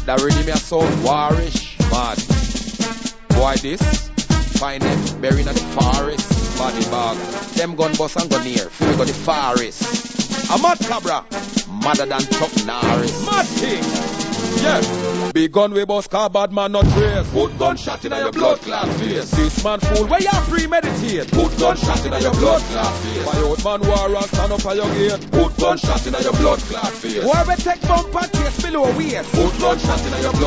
That really me a sound warish, mad. Boy this, find them buried in the forest, body bag. Them gun bus and gun near, feel go the forest. A mad cabra, madder than Chuck Norris. Mad thing. Yeah, big gun we bust car bad man not trace. Put gunshot in your blood clot face. This man fool where you premeditate. Put gunshot in your blood clot face. My old man war and stand up at your gate. Put gunshot in your blood clot face. Whoever take bump and chase below waist. Put gunshot in your blood